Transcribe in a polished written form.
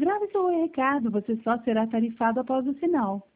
Grave seu recado, você só será tarifado após o sinal.